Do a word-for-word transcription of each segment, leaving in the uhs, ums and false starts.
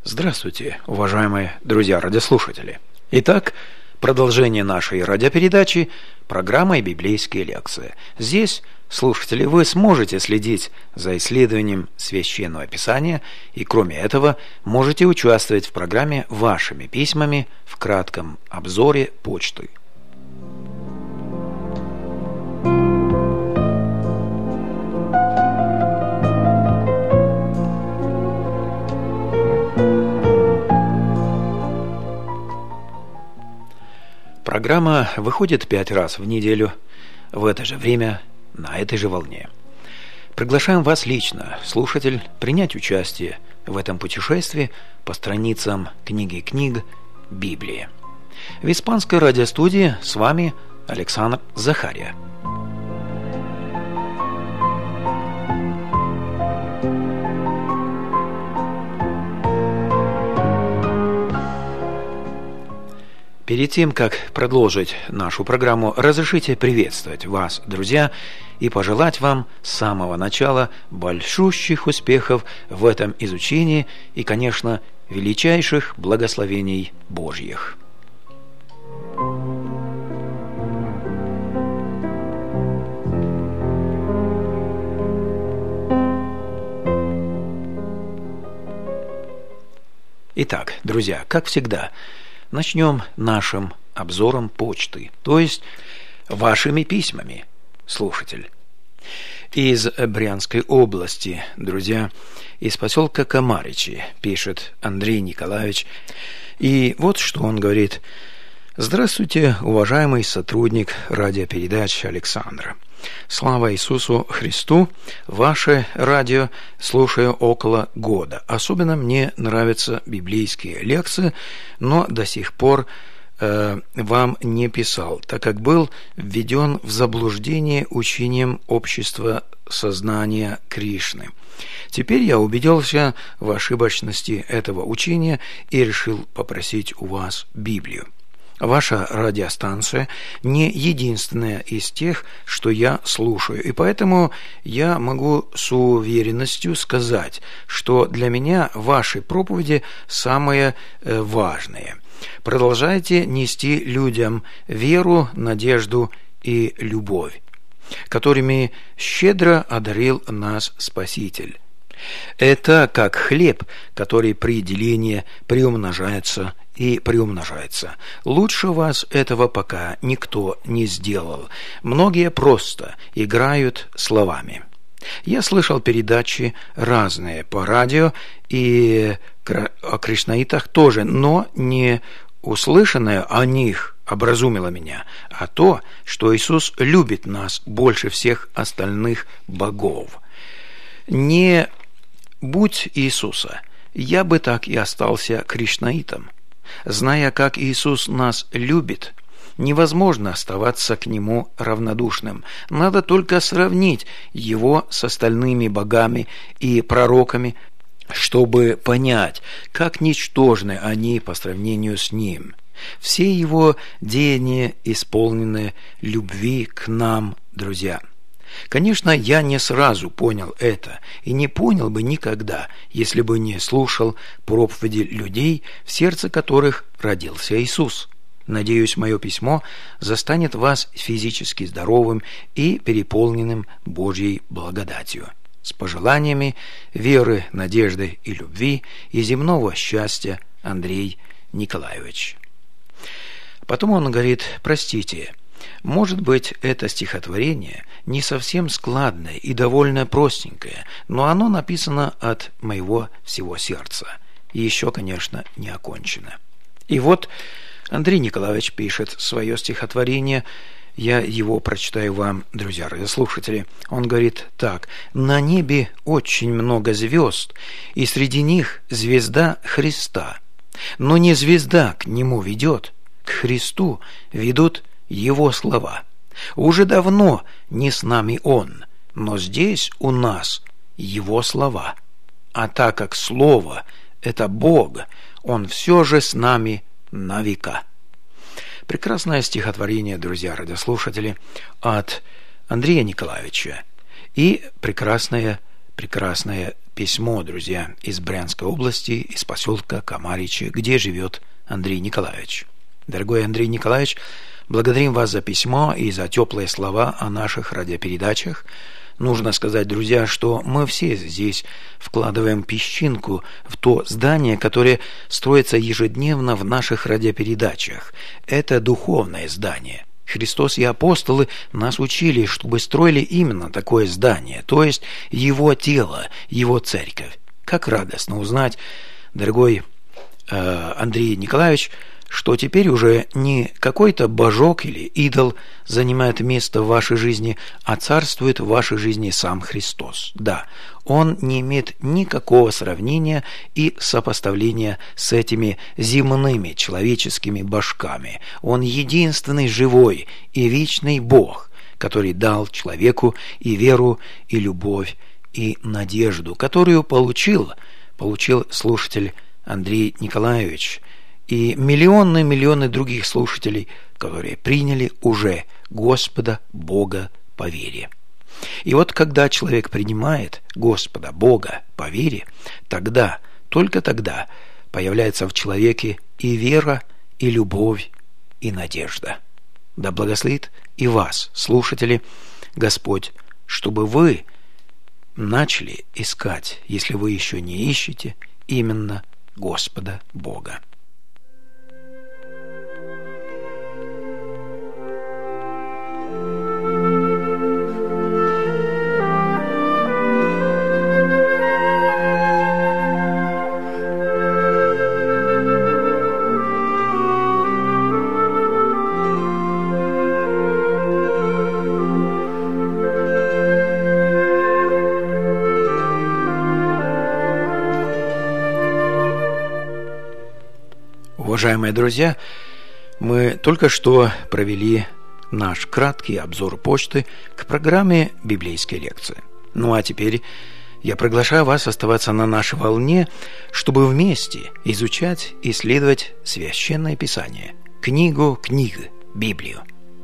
Здравствуйте, уважаемые друзья-радиослушатели. Итак, продолжение нашей радиопередачи программой «Библейские лекции». Здесь, слушатели, вы сможете следить за исследованием Священного Писания и, кроме этого, можете участвовать в программе вашими письмами в кратком обзоре почты. Программа выходит пять раз в неделю, в это же время, на этой же волне. Приглашаем вас лично, слушатель, принять участие в этом путешествии по страницам книги книг Библии. В испанской радиостудии с вами Александр Захария. Перед тем, как продолжить нашу программу, разрешите приветствовать вас, друзья, и пожелать вам с самого начала большущих успехов в этом изучении и, конечно, величайших благословений Божьих. Итак, друзья, как всегда, начнем нашим обзором почты, то есть вашими письмами, слушатель. Из Брянской области, друзья, из поселка Комаричи, пишет Андрей Николаевич. И вот что он говорит. Здравствуйте, уважаемый сотрудник радиопередач Александра. Слава Иисусу Христу! Ваше радио слушаю около года. Особенно мне нравятся библейские лекции, но до сих пор э, вам не писал, так как был введен в заблуждение учением общества сознания Кришны. Теперь я убедился в ошибочности этого учения и решил попросить у вас Библию. Ваша радиостанция не единственная из тех, что я слушаю, и поэтому я могу с уверенностью сказать, что для меня ваши проповеди самые важные. Продолжайте нести людям веру, надежду и любовь, которыми щедро одарил нас Спаситель. Это как хлеб, который при делении приумножается и приумножается. Лучше вас этого пока никто не сделал. Многие просто играют словами. Я слышал передачи разные по радио и о кришнаитах тоже, но не услышанное о них образумило меня, а то, что Иисус любит нас больше всех остальных богов. Не будь Иисуса, я бы так и остался кришнаитом. Зная, как Иисус нас любит, невозможно оставаться к Нему равнодушным. Надо только сравнить Его с остальными богами и пророками, чтобы понять, как ничтожны они по сравнению с Ним. Все Его деяния исполнены любви к нам, друзья. Конечно, я не сразу понял это, и не понял бы никогда, если бы не слушал проповеди людей, в сердце которых родился Иисус. Надеюсь, мое письмо застанет вас физически здоровым и переполненным Божьей благодатью. С пожеланиями веры, надежды и любви и земного счастья, Андрей Николаевич. Потом он говорит: простите, может быть, это стихотворение не совсем складное и довольно простенькое, но оно написано от моего всего сердца. И еще, конечно, не окончено. И вот Андрей Николаевич пишет свое стихотворение. Я его прочитаю вам, друзья радиослушатели. Он говорит так: «На небе очень много звезд, и среди них звезда Христа. Но не звезда к Нему ведет, к Христу ведут Его слова. Уже давно не с нами Он, но здесь у нас Его слова. А так как Слово – это Бог, Он все же с нами на века». Прекрасное стихотворение, друзья радиослушатели, от Андрея Николаевича. И прекрасное прекрасное письмо, друзья, из Брянской области, из поселка Камаричи, где живет Андрей Николаевич. Дорогой Андрей Николаевич, благодарим вас за письмо и за теплые слова о наших радиопередачах. Нужно сказать, друзья, что мы все здесь вкладываем песчинку в то здание, которое строится ежедневно в наших радиопередачах. Это духовное здание. Христос и апостолы нас учили, чтобы строили именно такое здание, то есть Его тело, Его церковь. Как радостно узнать, дорогой э, Андрей Николаевич, что теперь уже не какой-то божок или идол занимает место в вашей жизни, а царствует в вашей жизни сам Христос. Да, Он не имеет никакого сравнения и сопоставления с этими земными человеческими божками. Он единственный живой и вечный Бог, который дал человеку и веру, и любовь, и надежду, которую получил, получил слушатель Андрей Николаевич, и миллионы-миллионы других слушателей, которые приняли уже Господа Бога по вере. И вот когда человек принимает Господа Бога по вере, тогда, только тогда появляется в человеке и вера, и любовь, и надежда. Да благословит и вас, слушатели, Господь, чтобы вы начали искать, если вы еще не ищете, именно Господа Бога. Уважаемые друзья, мы только что провели наш краткий обзор почты к программе «Библейские лекции». Ну а теперь я приглашаю вас оставаться на нашей волне, чтобы вместе изучать и исследовать Священное Писание, книгу книг, Библию.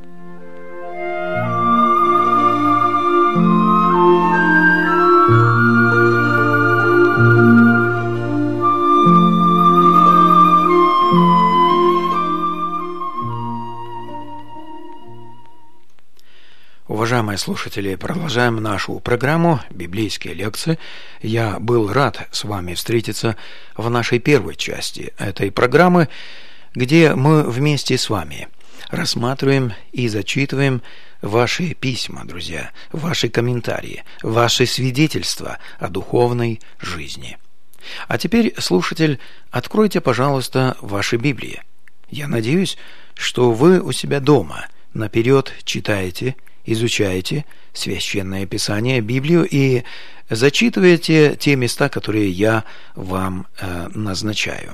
Уважаемые слушатели, продолжаем нашу программу «Библейские лекции». Я был рад с вами встретиться в нашей первой части этой программы, где мы вместе с вами рассматриваем и зачитываем ваши письма, друзья, ваши комментарии, ваши свидетельства о духовной жизни. А теперь, слушатель, откройте, пожалуйста, ваши Библии. Я надеюсь, что вы у себя дома наперед читаете, изучаете Священное Писание, Библию и зачитываете те места, которые я вам э, назначаю.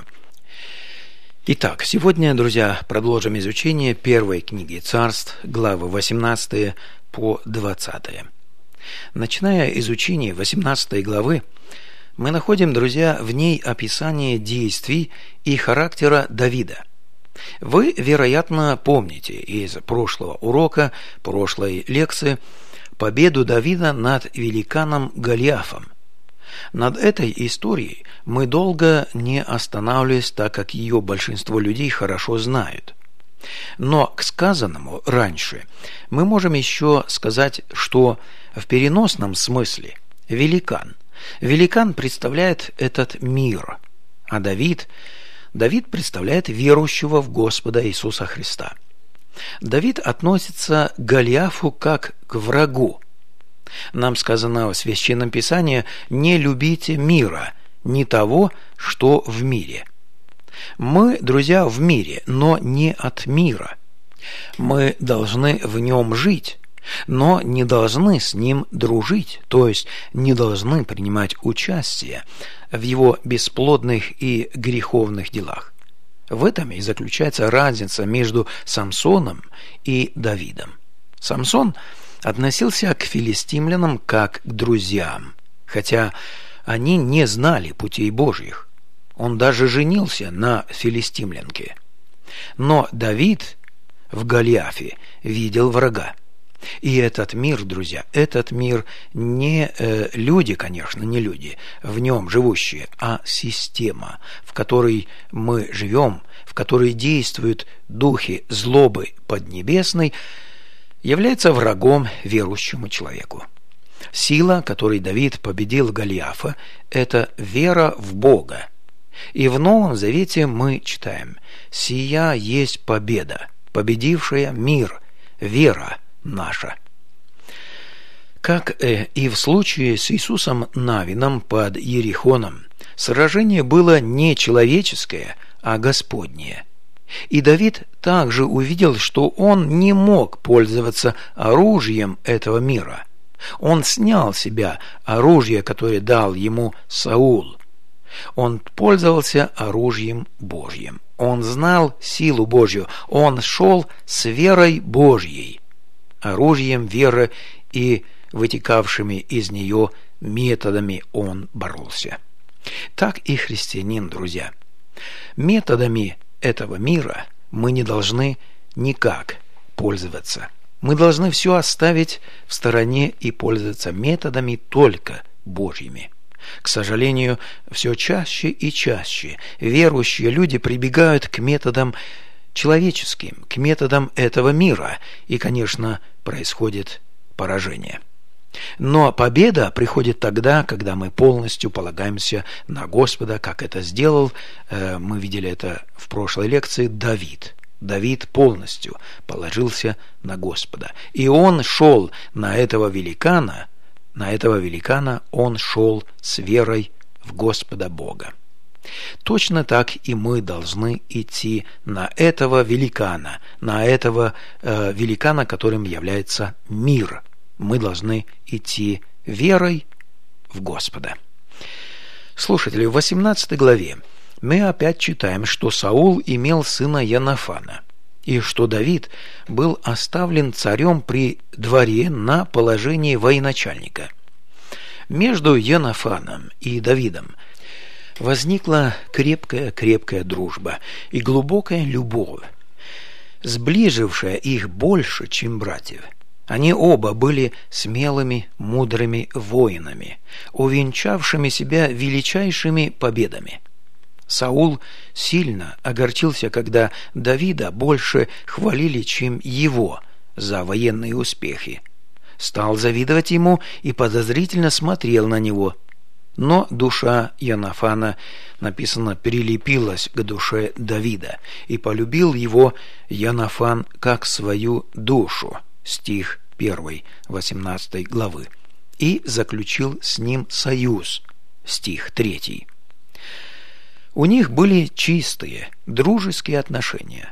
Итак, сегодня, друзья, продолжим изучение первой книги Царств, главы восемнадцатые по двадцатые. Начиная изучение восемнадцатой главы, мы находим, друзья, в ней описание действий и характера Давида. Вы, вероятно, помните из прошлого урока, прошлой лекции, победу Давида над великаном Голиафом. Над этой историей мы долго не останавливались, так как ее большинство людей хорошо знают. Но к сказанному раньше мы можем еще сказать, что в переносном смысле великан. Великан представляет этот мир, а Давид – Давид представляет верующего в Господа Иисуса Христа. Давид относится к Голиафу как к врагу. Нам сказано в Священном Писании: «Не любите мира, не того, что в мире». Мы, друзья, в мире, но не от мира. Мы должны в нем жить, но не должны с ним дружить, то есть не должны принимать участие в его бесплодных и греховных делах. В этом и заключается разница между Самсоном и Давидом. Самсон относился к филистимлянам как к друзьям, хотя они не знали путей Божьих. Он даже женился на филистимлянке. Но Давид в Голиафе видел врага. И этот мир, друзья, этот мир не э, люди, конечно, не люди, в нем живущие, а система, в которой мы живем, в которой действуют духи злобы поднебесной, является врагом верующему человеку. Сила, которой Давид победил Голиафа, это вера в Бога. И в Новом Завете мы читаем: «Сия есть победа, победившая мир, вера наша». Как и в случае с Иисусом Навином под Иерихоном, сражение было не человеческое, а Господнее. И Давид также увидел, что он не мог пользоваться оружием этого мира. Он снял с себя оружие, которое дал ему Саул. Он пользовался оружием Божьим. Он знал силу Божью. Он шел с верой Божьей, оружием веры и вытекавшими из нее методами он боролся. Так и христианин, друзья. Методами этого мира мы не должны никак пользоваться. Мы должны все оставить в стороне и пользоваться методами только Божьими. К сожалению, все чаще и чаще верующие люди прибегают к методам человеческим, к методам этого мира, и, конечно, происходит поражение. Но победа приходит тогда, когда мы полностью полагаемся на Господа, как это сделал, мы видели это в прошлой лекции, Давид. Давид полностью положился на Господа. И он шел на этого великана, на этого великана он шел с верой в Господа Бога. Точно так и мы должны идти на этого великана, на этого э, великана, которым является мир. Мы должны идти верой в Господа. Слушатели, в восемнадцатой главе мы опять читаем, что Саул имел сына Йонафана, и что Давид был оставлен царем при дворе на положении военачальника. Между Йонафаном и Давидом возникла крепкая-крепкая дружба и глубокая любовь, сближившая их больше, чем братьев. Они оба были смелыми, мудрыми воинами, увенчавшими себя величайшими победами. Саул сильно огорчился, когда Давида больше хвалили, чем его, за военные успехи. Стал завидовать ему и подозрительно смотрел на него. Но душа Йонафана, написано, прилепилась к душе Давида, и полюбил его Йонафан как свою душу. Стих первый, восемнадцатой главы. И заключил с ним союз. Стих третий. У них были чистые, дружеские отношения.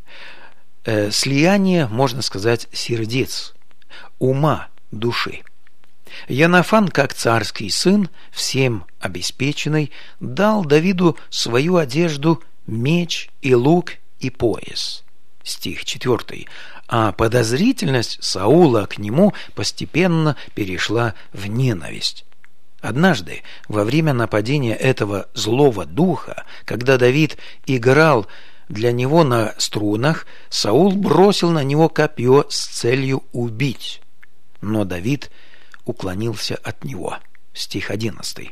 Э, слияние, можно сказать, сердец, ума, души. Йонафан, как царский сын, всем обеспеченный, дал Давиду свою одежду, меч и лук и пояс. Стих четвертый. А подозрительность Саула к нему постепенно перешла в ненависть. Однажды, во время нападения этого злого духа, когда Давид играл для него на струнах, Саул бросил на него копье с целью убить. Но Давид уклонился от него. Стих одиннадцатый.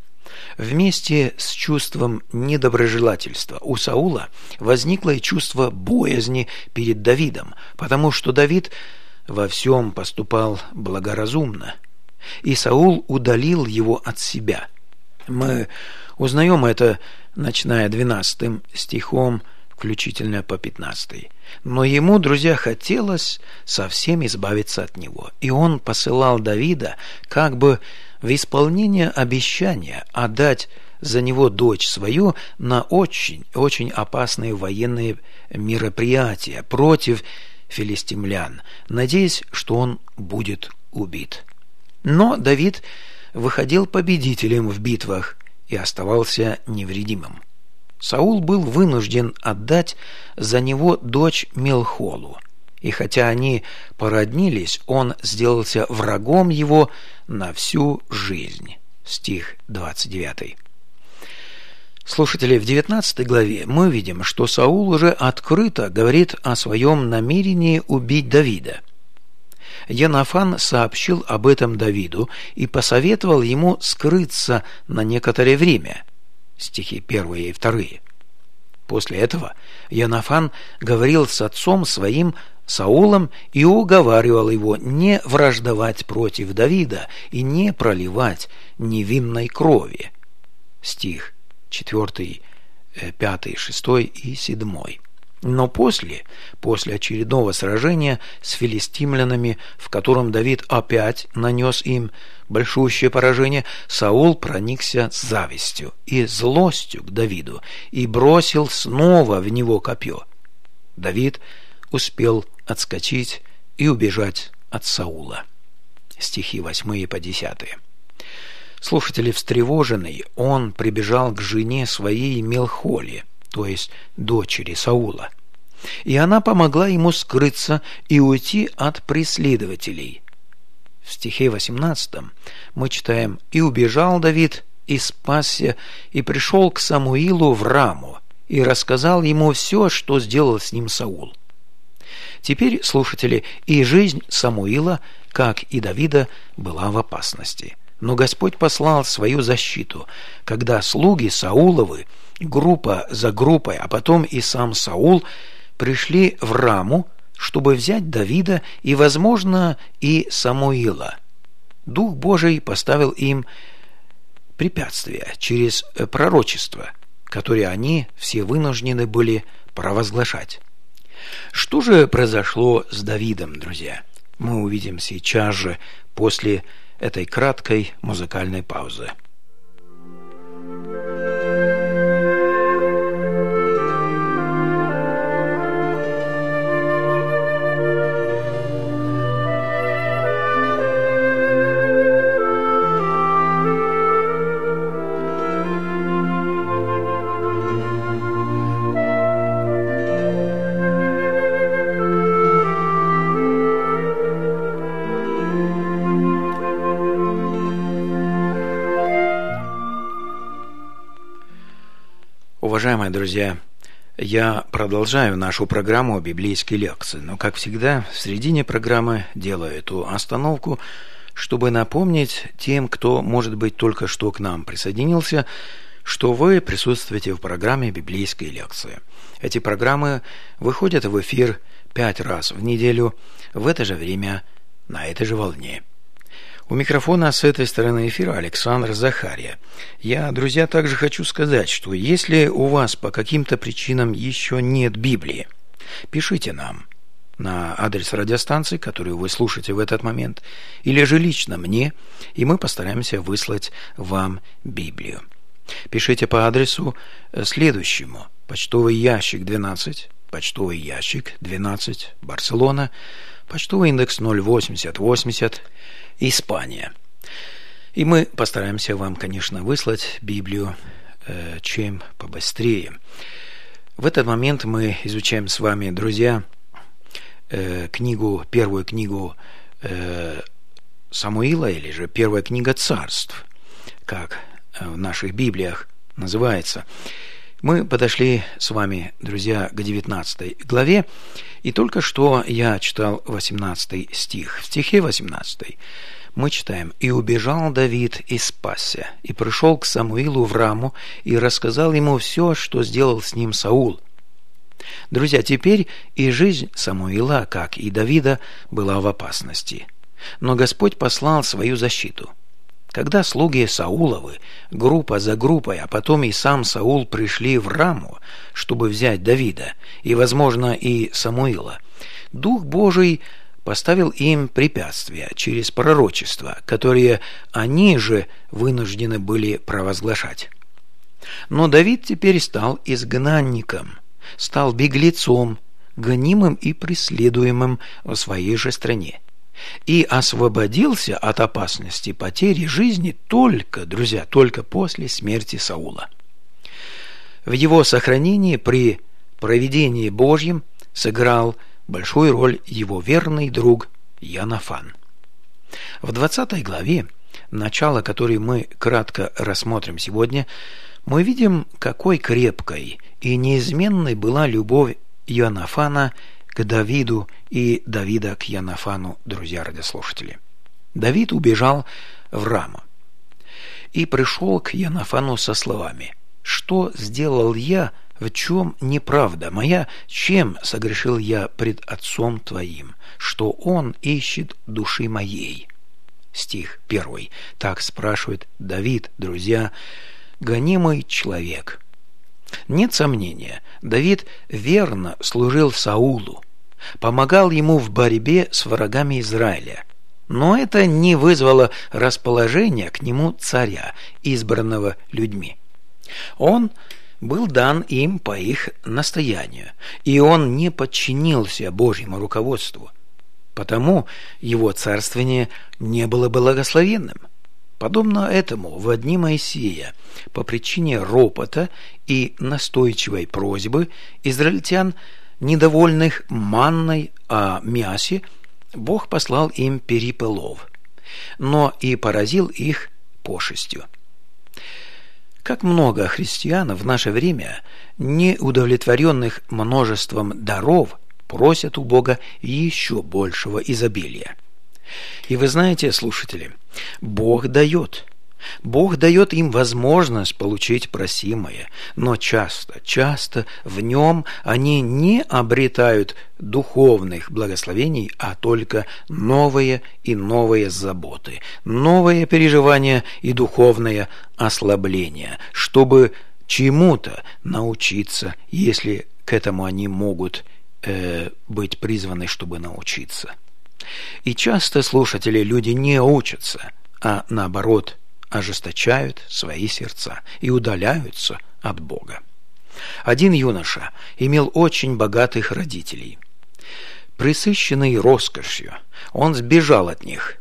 Вместе с чувством недоброжелательства у Саула возникло и чувство боязни перед Давидом, потому что Давид во всем поступал благоразумно, и Саул удалил его от себя. Мы узнаем это, начиная двенадцатым стихом, включительно по пятнадцатый. Но ему, друзья, хотелось совсем избавиться от него, и он посылал Давида как бы в исполнение обещания отдать за него дочь свою на очень-очень опасные военные мероприятия против филистимлян, надеясь, что он будет убит. Но Давид выходил победителем в битвах и оставался невредимым. Саул был вынужден отдать за него дочь Мелхолу, и хотя они породнились, он сделался врагом его на всю жизнь. Стих двадцать девятый. Слушатели, в девятнадцатой главе мы видим, что Саул уже открыто говорит о своем намерении убить Давида. Йонафан сообщил об этом Давиду и посоветовал ему скрыться на некоторое время. Стихи первые и вторые. После этого Йонафан говорил с отцом своим Саулом и уговаривал его не враждовать против Давида и не проливать невинной крови. Стих четвёртый, пятый, шестой и седьмой. Но после, после очередного сражения с филистимлянами, в котором Давид опять нанес им большущее поражение, Саул проникся завистью и злостью к Давиду и бросил снова в него копье. Давид успел отскочить и убежать от Саула. Стихи восьмые по десятые. Слушатели встревоженный, он прибежал к жене своей Мелхоле, то есть дочери Саула, и она помогла ему скрыться и уйти от преследователей. В стихе восемнадцатом мы читаем: «И убежал Давид, и спасся, и пришел к Самуилу в Раму, и рассказал ему все, что сделал с ним Саул». Теперь, слушатели, и жизнь Самуила, как и Давида, была в опасности. Но Господь послал свою защиту, когда слуги Сауловы, группа за группой, а потом и сам Саул, пришли в Раму, чтобы взять Давида и, возможно, и Самуила. Дух Божий поставил им препятствия через пророчество, которые они все вынуждены были провозглашать. Что же произошло с Давидом, друзья? Мы увидим сейчас же после этой краткой музыкальной паузы. Уважаемые друзья, я продолжаю нашу программу библейской лекции, но, как всегда, в середине программы делаю эту остановку, чтобы напомнить тем, кто, может быть, только что к нам присоединился, что вы присутствуете в программе библейской лекции. Эти программы выходят в эфир пять раз в неделю в это же время на этой же волне. У микрофона с этой стороны эфира Александр Захария. Я, друзья, также хочу сказать, что если у вас по каким-то причинам еще нет Библии, пишите нам на адрес радиостанции, которую вы слушаете в этот момент, или же лично мне, и мы постараемся выслать вам Библию. Пишите по адресу следующему: почтовый ящик двенадцать, почтовый ящик двенадцать, Барселона, почтовый индекс ноль восемьдесят восемьдесят, Испания. И мы постараемся вам, конечно, выслать Библию э, чем побыстрее. В этот момент мы изучаем с вами, друзья, э, книгу, первую книгу э, Самуила, или же первая книга Царств, как в наших Библиях называется. Мы подошли с вами, друзья, к девятнадцатой главе, и только что я читал восемнадцатый стих. В стихе восемнадцатом мы читаем: «И убежал Давид и спасся, и пришел к Самуилу в Раму, и рассказал ему все, что сделал с ним Саул». Друзья, теперь и жизнь Самуила, как и Давида, была в опасности. Но Господь послал свою защиту. Когда слуги Сауловы, группа за группой, а потом и сам Саул пришли в Раму, чтобы взять Давида и, возможно, и Самуила, Дух Божий поставил им препятствия через пророчества, которые они же вынуждены были провозглашать. Но Давид теперь стал изгнанником, стал беглецом, гонимым и преследуемым в своей же стране. И освободился от опасности потери жизни только, друзья, только после смерти Саула. В его сохранении при провидении Божьем сыграл большую роль его верный друг Йонафан. В двадцатой главе, начало которой мы кратко рассмотрим сегодня, мы видим, какой крепкой и неизменной была любовь Йонафана к Давиду и Давида к Йонафану, друзья радиослушатели. Давид убежал в Рама и пришел к Йонафану со словами: «Что сделал я, в чем неправда моя, чем согрешил я пред отцом твоим, что он ищет души моей?» Стих первый. Так спрашивает Давид, друзья, гонимый человек. Нет сомнения, Давид верно служил Саулу, помогал ему в борьбе с врагами Израиля, но это не вызвало расположения к нему царя, избранного людьми. Он был дан им по их настоянию, и он не подчинился Божьему руководству, потому его царствование не было благословенным. Подобно этому в дни Моисея, по причине ропота и настойчивой просьбы израильтян, недовольных манной о мясе, Бог послал им перепелов, но и поразил их пошестью. Как много христиан в наше время, не удовлетворенных множеством даров, просят у Бога еще большего изобилия. И вы знаете, слушатели, Бог дает. Бог дает им возможность получить просимое, но часто, часто в нем они не обретают духовных благословений, а только новые и новые заботы, новые переживания и духовное ослабление, чтобы чему-то научиться, если к этому они могут э, быть призваны, чтобы научиться. И часто, слушатели, люди не учатся, а наоборот ожесточают свои сердца и удаляются от Бога. Один юноша имел очень богатых родителей. Пресыщенный роскошью, он сбежал от них.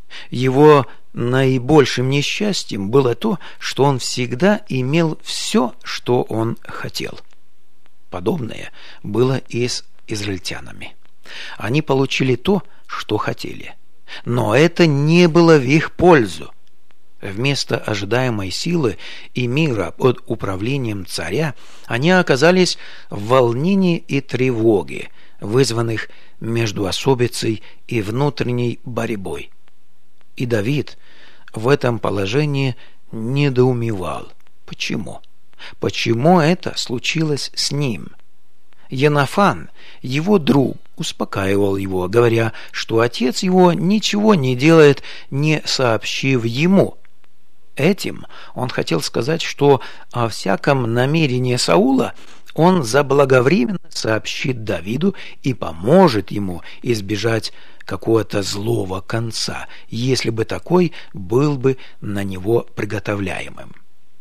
Его наибольшим несчастьем было то, что он всегда имел все, что он хотел. Подобное было и с израильтянами. Они получили то, что хотели, но это не было в их пользу. Вместо ожидаемой силы и мира под управлением царя они оказались в волнении и тревоге, вызванных междуособицей и внутренней борьбой. И Давид в этом положении недоумевал. Почему? Почему это случилось с ним? Йонафан, его друг, успокаивал его, говоря, что отец его ничего не делает, не сообщив ему. Этим он хотел сказать, что о всяком намерении Саула он заблаговременно сообщит Давиду и поможет ему избежать какого-то злого конца, если бы такой был бы на него приготовляемым.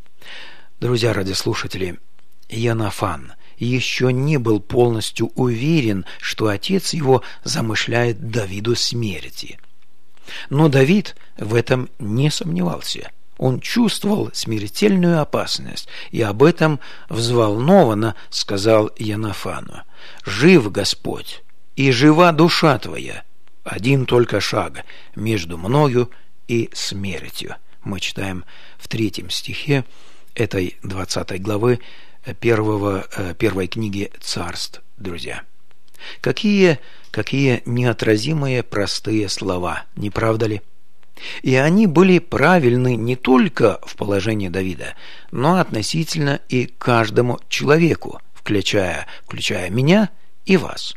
Друзья радиослушатели, Йонафан еще не был полностью уверен, что отец его замышляет Давиду смерти. Но Давид в этом не сомневался. Он чувствовал смертельную опасность, и об этом взволнованно сказал Йонафану: «Жив Господь, и жива душа твоя, один только шаг между мною и смертью». Мы читаем в третьем стихе этой двадцатой главы первого, первой книги Царств, друзья. Какие, какие неотразимые простые слова, не правда ли? И они были правильны не только в положении Давида, но относительно и каждому человеку, включая, включая меня и вас.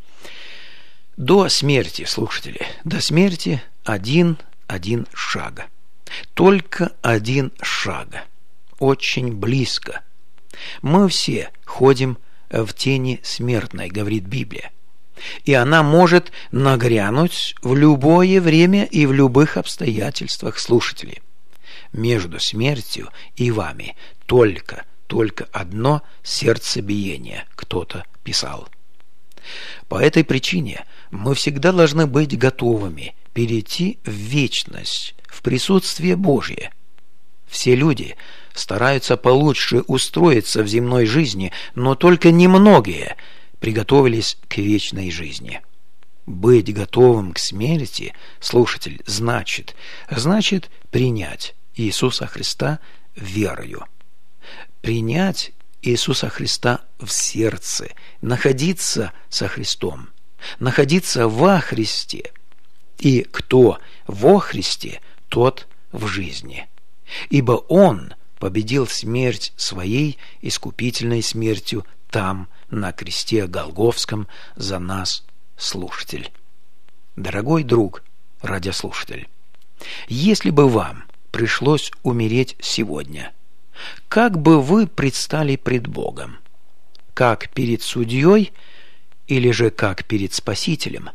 До смерти, слушатели, до смерти один, один шаг. Только один шаг. Очень близко. Мы все ходим в тени смертной, говорит Библия. И она может нагрянуть в любое время и в любых обстоятельствах, слушатели. Между смертью и вами только, только одно сердцебиение, кто-то писал. По этой причине мы всегда должны быть готовыми перейти в вечность, в присутствие Божье. Все люди стараются получше устроиться в земной жизни, но только немногие приготовились к вечной жизни. Быть готовым к смерти, слушатель, значит, значит принять Иисуса Христа верою. Принять Иисуса Христа в сердце, находиться со Христом, находиться во Христе. И кто во Христе, тот в жизни. Ибо Он победил смерть своей искупительной смертью там, на кресте Голгофском, за нас, слушатель. Дорогой друг, радиослушатель, если бы вам пришлось умереть сегодня, как бы вы предстали пред Богом? Как перед судьей или же как перед Спасителем?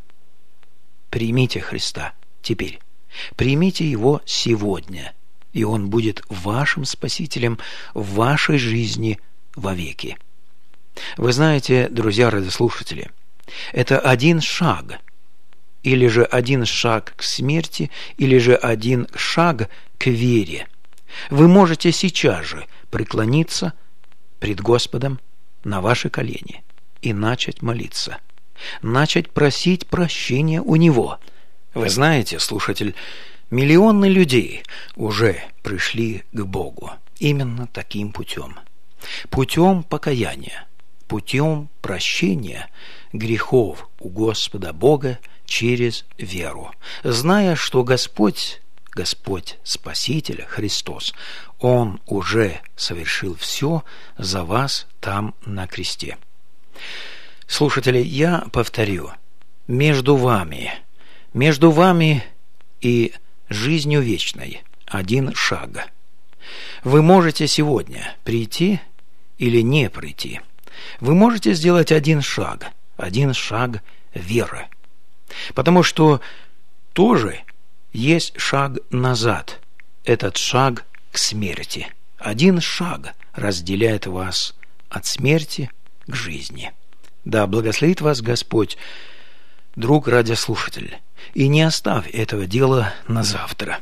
Примите Христа теперь, примите Его сегодня, и Он будет вашим Спасителем в вашей жизни вовеки. Вы знаете, друзья радиослушатели, это один шаг, или же один шаг к смерти, или же один шаг к вере. Вы можете сейчас же преклониться пред Господом на ваши колени и начать молиться, начать просить прощения у Него. Вы знаете, слушатель, миллионы людей уже пришли к Богу именно таким путем. Путем покаяния, путем прощения грехов у Господа Бога через веру, зная, что Господь, Господь Спаситель Христос, Он уже совершил все за вас там на кресте. Слушатели, я повторю, между вами, между вами и жизнью вечной один шаг. Вы можете сегодня прийти или не прийти. Вы можете сделать один шаг, один шаг веры. Потому что тоже есть шаг назад. Этот шаг к смерти. Один шаг разделяет вас от смерти к жизни. Да благословит вас Господь, друг радиослушатель, и не оставь этого дела на завтра.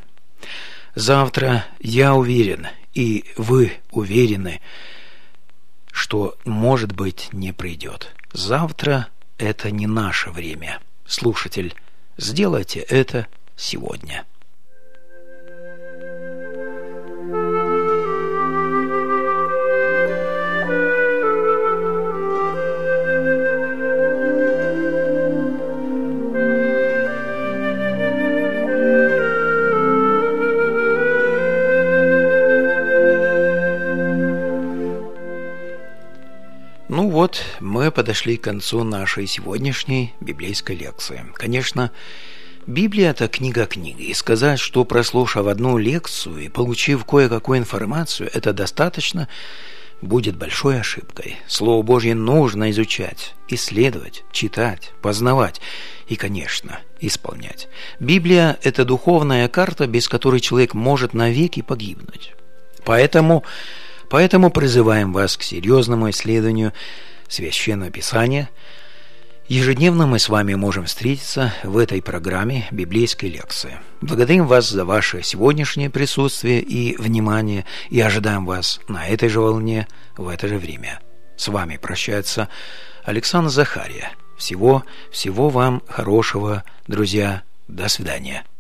Завтра, я уверен, и вы уверены, что, может быть, не придет. Завтра – это не наше время. Слушатель, сделайте это сегодня. Ну вот, мы подошли к концу нашей сегодняшней библейской лекции. Конечно, Библия – это книга книги, и сказать, что прослушав одну лекцию и получив кое-какую информацию, это достаточно, будет большой ошибкой. Слово Божье нужно изучать, исследовать, читать, познавать и, конечно, исполнять. Библия – это духовная карта, без которой человек может навеки погибнуть. Поэтому... Поэтому призываем вас к серьезному исследованию Священного Писания. Ежедневно мы с вами можем встретиться в этой программе библейской лекции. Благодарим вас за ваше сегодняшнее присутствие и внимание и ожидаем вас на этой же волне в это же время. С вами прощается Александр Захария. Всего, всего вам хорошего, друзья. До свидания.